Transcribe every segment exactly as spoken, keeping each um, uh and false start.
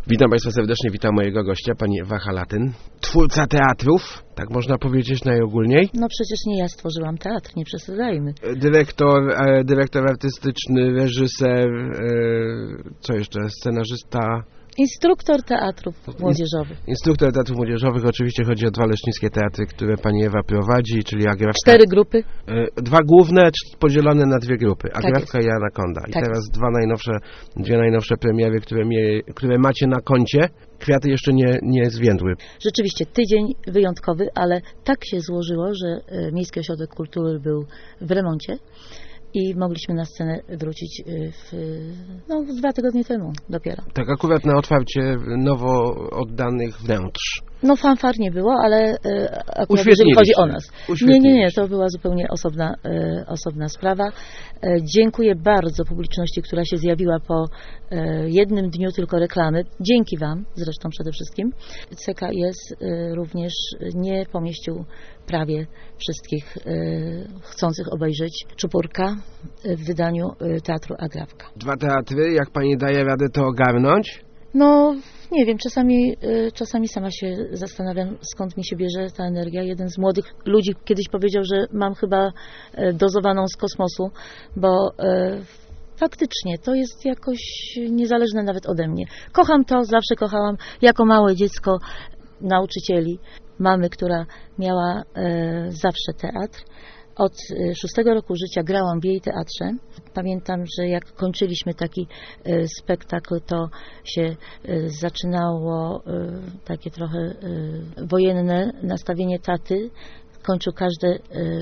Witam Państwa serdecznie, witam mojego gościa, pani Ewa Halatyn, twórca teatrów, tak można powiedzieć najogólniej. No przecież nie ja stworzyłam teatr, nie przesadzajmy. Dyrektor, e, dyrektor artystyczny, reżyser, e, co jeszcze, scenarzysta... Instruktor teatrów młodzieżowych. Instruktor teatrów młodzieżowych, oczywiście chodzi o dwa lesznickie teatry, które pani Ewa prowadzi, czyli Agrafka. Cztery grupy. Dwa główne, podzielone na dwie grupy, Agrafka tak i Anakonda. I tak teraz jest. dwa najnowsze, dwie najnowsze premiery, które, mie, które macie na koncie. Kwiaty jeszcze nie, nie zwiędły. Rzeczywiście tydzień wyjątkowy, ale tak się złożyło, że Miejski Ośrodek Kultury był w remoncie. I mogliśmy na scenę wrócić w, no, dwa tygodnie temu dopiero. Tak akurat na otwarcie nowo oddanych wnętrz. No fanfar nie było, ale akurat jeżeli chodzi o nas. Nie, nie, nie, to była zupełnie osobna, osobna sprawa. Dziękuję bardzo publiczności, która się zjawiła po jednym dniu tylko reklamy. Dzięki Wam zresztą przede wszystkim. C K S również nie pomieścił prawie wszystkich chcących obejrzeć Czupurka w wydaniu Teatru Agrafka. Dwa teatry, jak pani daje radę to ogarnąć? No, nie wiem, czasami, czasami sama się zastanawiam, skąd mi się bierze ta energia. Jeden z młodych ludzi kiedyś powiedział, że mam chyba dozowaną z kosmosu, bo faktycznie to jest jakoś niezależne nawet ode mnie. Kocham to, zawsze kochałam jako małe dziecko nauczycieli, mamy, która miała zawsze teatr. Od szóstego roku życia grałam w jej teatrze. Pamiętam, że jak kończyliśmy taki spektakl, to się zaczynało takie trochę wojenne nastawienie taty. Kończył każde,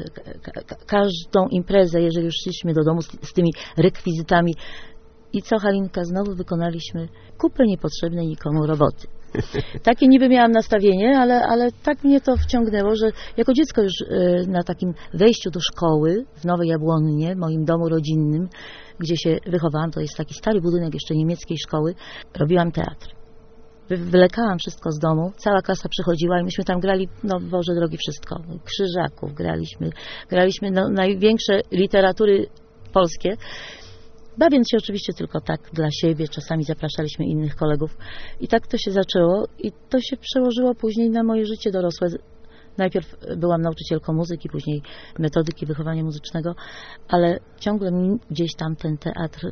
każdą imprezę, jeżeli już szliśmy do domu z, z tymi rekwizytami. I co, Halinka, znowu wykonaliśmy kupę niepotrzebnej nikomu roboty. Takie niby miałam nastawienie, ale, ale tak mnie to wciągnęło, że jako dziecko już na takim wejściu do szkoły w Nowej Jabłonnie, moim domu rodzinnym, gdzie się wychowałam, to jest taki stary budynek jeszcze niemieckiej szkoły, robiłam teatr. Wylekałam wszystko z domu, cała klasa przychodziła i myśmy tam grali, no Boże drogi, wszystko. Krzyżaków graliśmy, graliśmy no, największe literatury polskie. Bawiąc się oczywiście tylko tak dla siebie, czasami zapraszaliśmy innych kolegów i tak to się zaczęło i to się przełożyło później na moje życie dorosłe. Najpierw byłam nauczycielką muzyki, później metodyki wychowania muzycznego, ale ciągle mi gdzieś tam ten teatr y,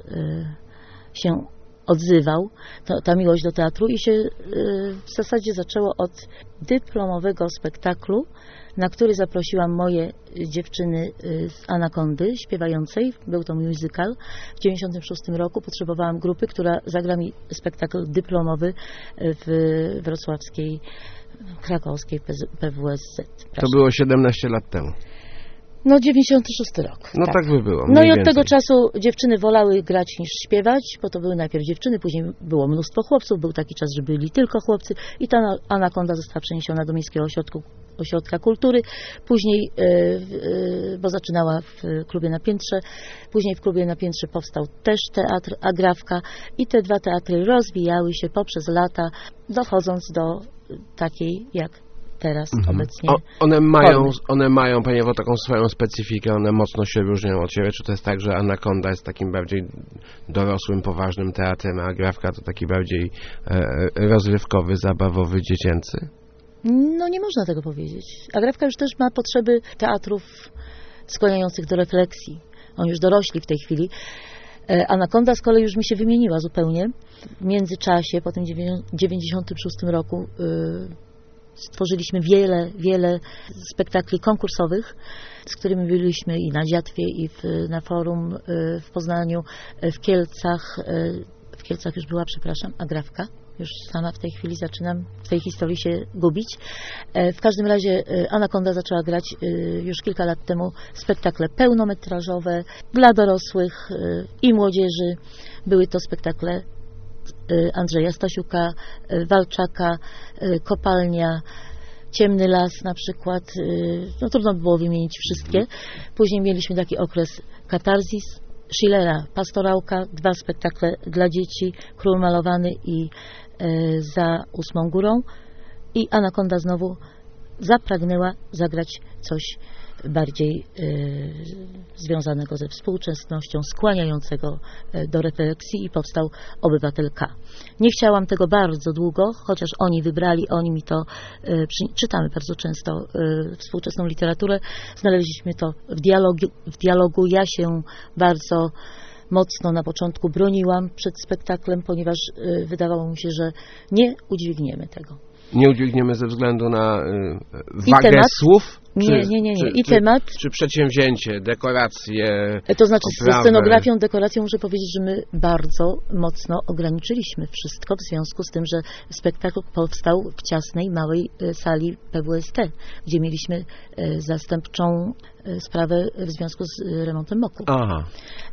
się odzywał, to, ta miłość do teatru i się y, w zasadzie zaczęło od dyplomowego spektaklu, na który zaprosiłam moje dziewczyny z Anakondy śpiewającej. Był to musical. W dziewięćdziesiątym szóstym roku potrzebowałam grupy, która zagra mi spektakl dyplomowy w wrocławskiej, krakowskiej P W S Z. To było siedemnaście lat temu. No dziewięćdziesiąty szósty rok. No tak, tak by było. No i od więcej. tego czasu dziewczyny wolały grać niż śpiewać, bo to były najpierw dziewczyny, później było mnóstwo chłopców, był taki czas, że byli tylko chłopcy i ta Anakonda została przeniesiona do Miejskiego Ośrodku, Ośrodka Kultury, później, yy, bo zaczynała w klubie na Piętrze, później w klubie na Piętrze powstał też teatr Agrafka i te dwa teatry rozwijały się poprzez lata, dochodząc do takiej jak teraz mhm. obecnie. O, one mają, one mają, Pani Ewo, taką swoją specyfikę, one mocno się różnią od siebie. Czy to jest tak, że Anakonda jest takim bardziej dorosłym, poważnym teatrem, a Agrafka to taki bardziej e, rozrywkowy, zabawowy, dziecięcy? No nie można tego powiedzieć. Agrafka już też ma potrzeby teatrów skłaniających do refleksji. Oni już dorośli w tej chwili. Anakonda z kolei już mi się wymieniła zupełnie. W międzyczasie, po tym dziewięćdziesiątym szóstym roku stworzyliśmy wiele, wiele spektakli konkursowych, z którymi byliśmy i na Dziatwie, i w, na forum w Poznaniu, w Kielcach. W Kielcach już była, przepraszam, Agrafka. Już sama w tej chwili zaczynam w tej historii się gubić. W każdym razie Anakonda zaczęła grać już kilka lat temu spektakle pełnometrażowe dla dorosłych i młodzieży. Były to spektakle Andrzeja Stasiuka, Walczaka, Kopalnia, Ciemny las na przykład. No trudno by było wymienić wszystkie. Później mieliśmy taki okres katarzis, Schillera, Pastorałka, dwa spektakle dla dzieci, Król malowany i e, Za ósmą górą. I Anakonda znowu zapragnęła zagrać coś bardziej związanego ze współczesnością, skłaniającego do refleksji i powstał Obywatel K. Nie chciałam tego bardzo długo, chociaż oni wybrali, oni mi to, czytamy bardzo często współczesną literaturę, znaleźliśmy to w dialogu, w dialogu. Ja się bardzo mocno na początku broniłam przed spektaklem, ponieważ wydawało mi się, że nie udźwigniemy tego. Nie udźwigniemy ze względu na y, wagę temat, słów? Nie, czy, nie, nie. nie. Czy, I czy, temat. Czy przedsięwzięcie, dekoracje. To znaczy oprawę. ze scenografią, dekoracją muszę powiedzieć, że my bardzo mocno ograniczyliśmy wszystko w związku z tym, że spektakl powstał w ciasnej, małej sali P W S T, gdzie mieliśmy zastępczą sprawę w związku z remontem moku. Aha.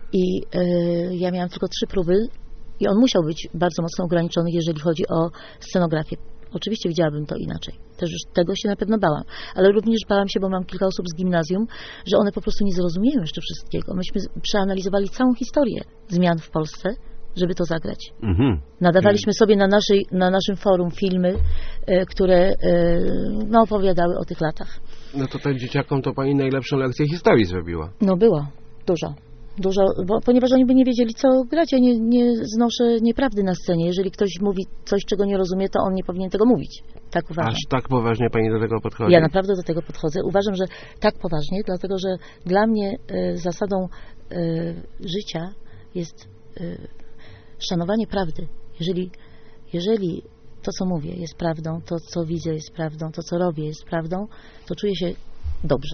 I y, ja miałam tylko trzy próby i on musiał być bardzo mocno ograniczony, jeżeli chodzi o scenografię. Oczywiście widziałabym to inaczej. Też już tego się na pewno bałam. Ale również bałam się, bo mam kilka osób z gimnazjum, że one po prostu nie zrozumieją jeszcze wszystkiego. Myśmy przeanalizowali całą historię zmian w Polsce, żeby to zagrać. Mhm. Nadawaliśmy sobie na, naszej, na naszym forum filmy, y, które y, no, opowiadały o tych latach. No to tym dzieciakom to pani najlepszą lekcję historii zrobiła. No było. Dużo. Dużo, bo, ponieważ oni by nie wiedzieli, co grać. Ja nie, nie znoszę nieprawdy na scenie. Jeżeli ktoś mówi coś, czego nie rozumie, to on nie powinien tego mówić. Tak uważam. Aż tak poważnie pani do tego podchodzi? Ja naprawdę do tego podchodzę. Uważam, że tak poważnie, dlatego że dla mnie y, zasadą y, życia jest y, szanowanie prawdy. Jeżeli, jeżeli to, co mówię, jest prawdą, to, co widzę, jest prawdą, to, co robię, jest prawdą, to czuję się dobrze.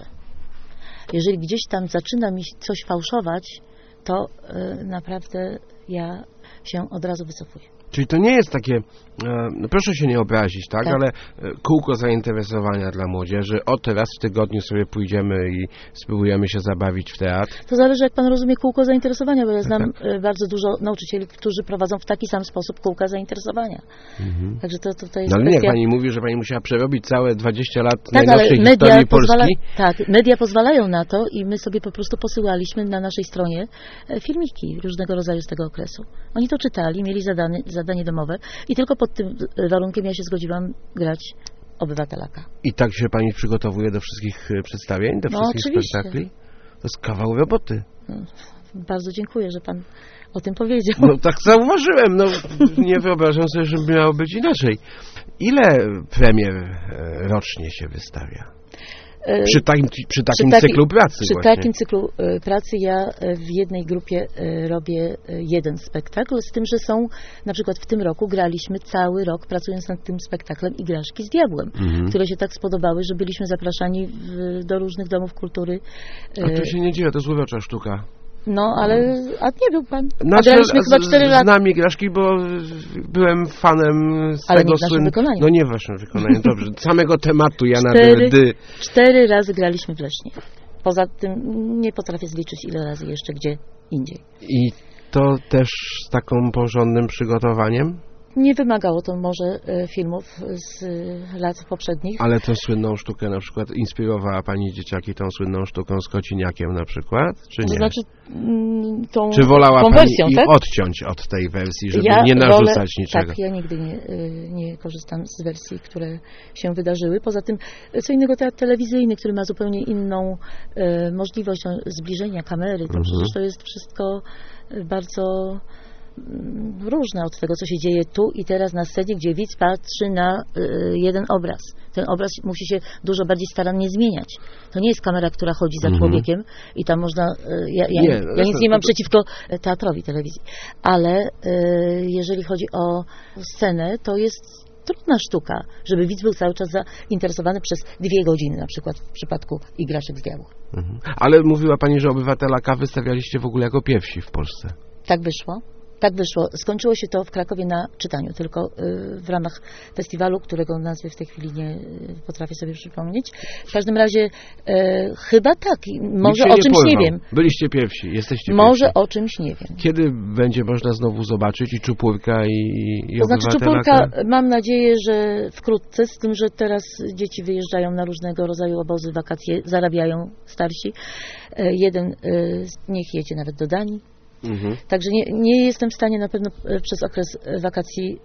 Jeżeli gdzieś tam zaczyna mi coś fałszować, to y, naprawdę ja się od razu wycofuję. Czyli to nie jest takie, no proszę się nie obrazić, tak? tak? Ale kółko zainteresowania dla młodzieży. O, teraz w tygodniu sobie pójdziemy i spróbujemy się zabawić w teatr. To zależy, jak pan rozumie kółko zainteresowania, bo ja znam tak. bardzo dużo nauczycieli, którzy prowadzą w taki sam sposób kółka zainteresowania. Mhm. Także to tutaj jest no, ale kwestia... nie, pani mówi, że pani musiała przerobić całe dwadzieścia lat tak, najnowszej ale historii pozwala... Polski. Tak, media pozwalają na to i my sobie po prostu posyłaliśmy na naszej stronie filmiki różnego rodzaju z tego okresu. Oni to czytali, mieli zadanie, zadanie domowe i tylko pod tym warunkiem ja się zgodziłam grać Obywatela K. I tak się pani przygotowuje do wszystkich przedstawień, do no, wszystkich oczywiście. spektakli? To jest kawał roboty. No, bardzo dziękuję, że pan o tym powiedział. No tak zauważyłem, no nie wyobrażam sobie, żeby miało być inaczej. Ile premier rocznie się wystawia? Przy takim, przy takim przy taki, cyklu pracy Przy właśnie. takim cyklu pracy ja w jednej grupie robię jeden spektakl, z tym, że są, na przykład w tym roku graliśmy cały rok, pracując nad tym spektaklem Igraszki z Diabłem, mhm. które się tak spodobały, że byliśmy zapraszani w, do różnych domów kultury. A to się nie dzieje, to jest urocza sztuka. No, ale a nie był pan. Znaczy, graliśmy chyba cztery lata. Znam Igraszki, bo byłem fanem z ale tego nie w naszym wykonaniu. No nie w waszym wykonaniu, dobrze. Samego tematu Jana cztery, Dy. Cztery razy graliśmy w Lesznie. Poza tym nie potrafię zliczyć, ile razy jeszcze gdzie indziej. I to też z taką porządnym przygotowaniem? Nie wymagało to może filmów z lat poprzednich. Ale tę słynną sztukę na przykład inspirowała pani dzieciaki tą słynną sztuką z Kociniakiem na przykład, czy nie? To znaczy tą Czy wolała tą pani wersją, ich tak? odciąć od tej wersji, żeby ja nie narzucać wolę, niczego? Tak, ja nigdy nie, nie korzystam z wersji, które się wydarzyły. Poza tym co innego teatr telewizyjny, który ma zupełnie inną e, możliwość zbliżenia kamery. To mhm. przecież to jest wszystko bardzo różne od tego, co się dzieje tu i teraz na scenie, gdzie widz patrzy na y, jeden obraz. Ten obraz musi się dużo bardziej starannie zmieniać. To nie jest kamera, która chodzi za mm-hmm. człowiekiem i tam można... Y, ja, ja, nie, ja nic nie mam to... przeciwko teatrowi telewizji, ale y, jeżeli chodzi o scenę, to jest trudna sztuka, żeby widz był cały czas zainteresowany przez dwie godziny, na przykład w przypadku Igraszek z Diabła. Mhm. Ale mówiła pani, że Obywatela K wystawialiście w ogóle jako pierwsi w Polsce. Tak wyszło. Tak wyszło. Skończyło się to w Krakowie na czytaniu, tylko y, w ramach festiwalu, którego nazwy w tej chwili nie y, potrafię sobie przypomnieć. W każdym razie y, chyba tak. Może o czymś nie, nie wiem. Byliście pierwsi, jesteście Może pierwsi. o czymś nie wiem. Kiedy będzie można znowu zobaczyć i Czupurka i, i To znaczy Czupurka mam nadzieję, że wkrótce, z tym, że teraz dzieci wyjeżdżają na różnego rodzaju obozy, wakacje, zarabiają starsi. Y, jeden y, niech jedzie nawet do Danii. Mhm. Także nie, nie jestem w stanie na pewno e, przez okres e, wakacji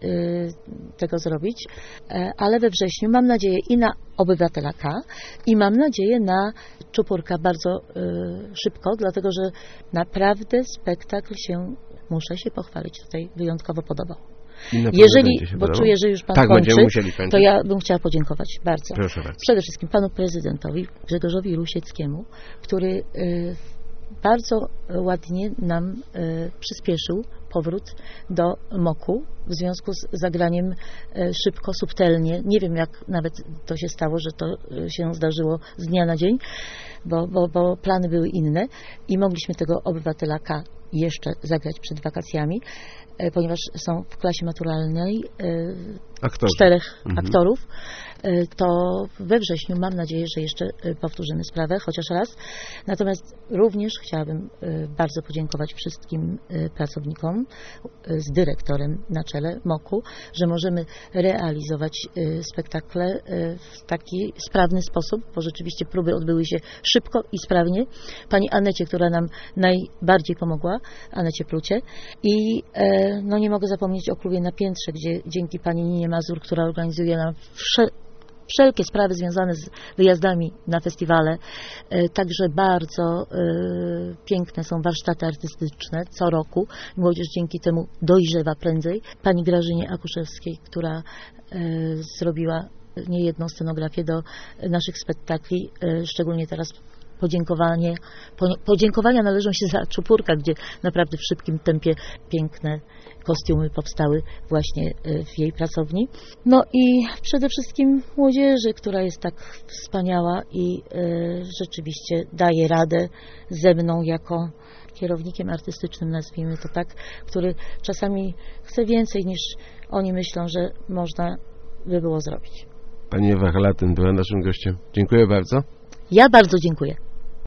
e, tego zrobić, e, ale we wrześniu mam nadzieję i na Obywatela K i mam nadzieję na Czupurka bardzo e, szybko, dlatego że naprawdę spektakl się, muszę się pochwalić, tutaj wyjątkowo podobał. Jeżeli, bo podobał? czuję, że już Pan tak, kończy, będziemy musieli kończyć. to ja bym chciała podziękować bardzo. Proszę bardzo. Przede wszystkim Panu Prezydentowi Grzegorzowi Rusieckiemu, który y, bardzo ładnie nam y, przyspieszył powrót do moku w związku z zagraniem y, szybko, subtelnie. Nie wiem, jak nawet to się stało, że to y, się zdarzyło z dnia na dzień, bo, bo, bo plany były inne i mogliśmy tego Obywatela K jeszcze zagrać przed wakacjami, ponieważ są w klasie maturalnej Aktorzy. czterech mhm. aktorów, to we wrześniu mam nadzieję, że jeszcze powtórzymy sprawę, chociaż raz. Natomiast również chciałabym bardzo podziękować wszystkim pracownikom z dyrektorem na czele moku, że możemy realizować spektakle w taki sprawny sposób, bo rzeczywiście próby odbyły się szybko i sprawnie. Pani Anecie, która nam najbardziej pomogła, Anecie Plucie, i no nie mogę zapomnieć o klubie na piętrze, gdzie dzięki pani Ninie Mazur, która organizuje nam wsze, wszelkie sprawy związane z wyjazdami na festiwale. Także bardzo y, piękne są warsztaty artystyczne co roku. Młodzież dzięki temu dojrzewa prędzej. Pani Grażynie Akuszewskiej, która y, zrobiła niejedną scenografię do naszych spektakli, y, szczególnie teraz podziękowanie, podziękowania należą się za Czupurka, gdzie naprawdę w szybkim tempie piękne kostiumy powstały właśnie w jej pracowni. No i przede wszystkim młodzieży, która jest tak wspaniała i y, rzeczywiście daje radę ze mną jako kierownikiem artystycznym, nazwijmy to tak, który czasami chce więcej niż oni myślą, że można by było zrobić. Pani Ewa Halatyn była naszym gościem. Dziękuję bardzo. Ja bardzo dziękuję.